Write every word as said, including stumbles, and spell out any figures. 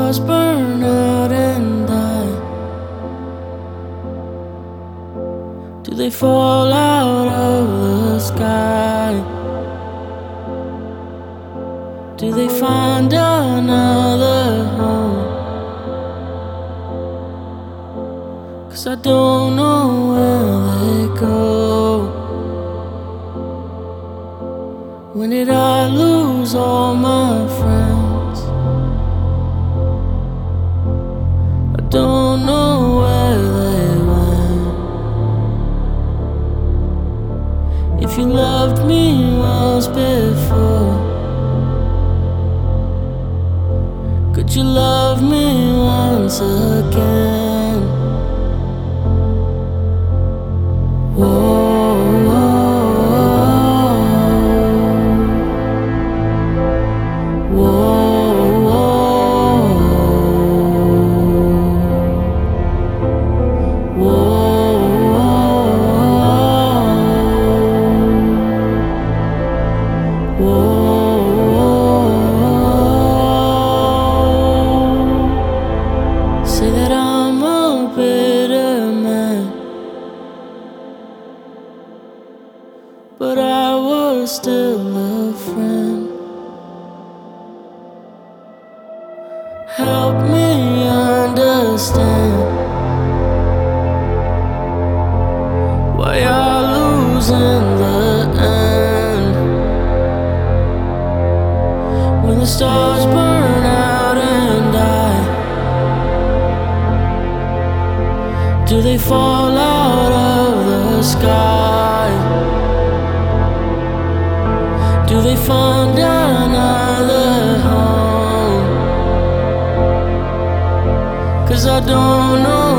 stars burn out and die, do they fall out of the sky? Do they find another home? 'Cause I don't know where they go. When did I lose all my friends? I don't know where they went. If you loved me once before, could you love me once again? Whoa. Say that I'm a bitter man, but I was still a friend. Help me understand why I lose in the end. When the stars burn out and die, do they fall out of the sky? Do they find another home? 'Cause I don't know